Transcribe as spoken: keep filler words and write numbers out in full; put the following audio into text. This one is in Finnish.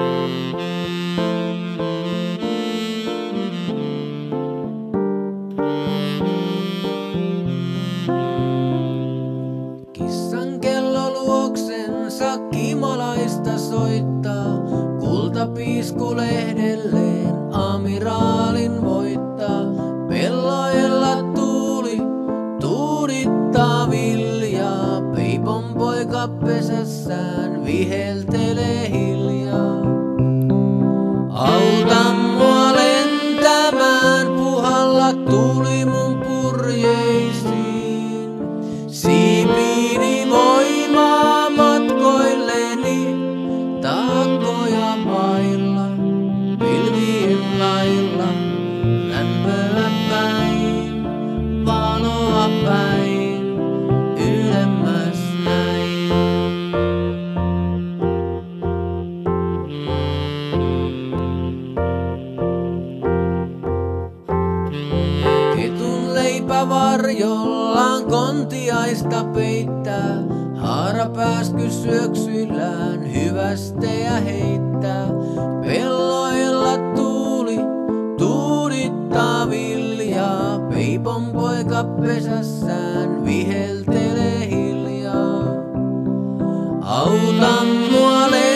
Kissan kello luoksensa kimalaista soittaa, kultapiiskulehdelleen amiraalin voittaa. Pelloilla tuuli tuudittaa viljaa, peipon poika pesässään viheltelee hiljaa. Auta mua lentämään, puhalla tuuli mun purjeisiin. Siipiini voimaa matkoilleni, taakkoja mailla, pilvien lailla, lämpöä päin, valoa päin, ylemmäs näin. Ketun leipä varjollaan kontiaista peittää, haarapääsky syöksyllään hyvästejä heittää. Pelloilla tuuli tuudittaa viljaa, peipon poika pesässään viheltelee hiljaa. Auta mua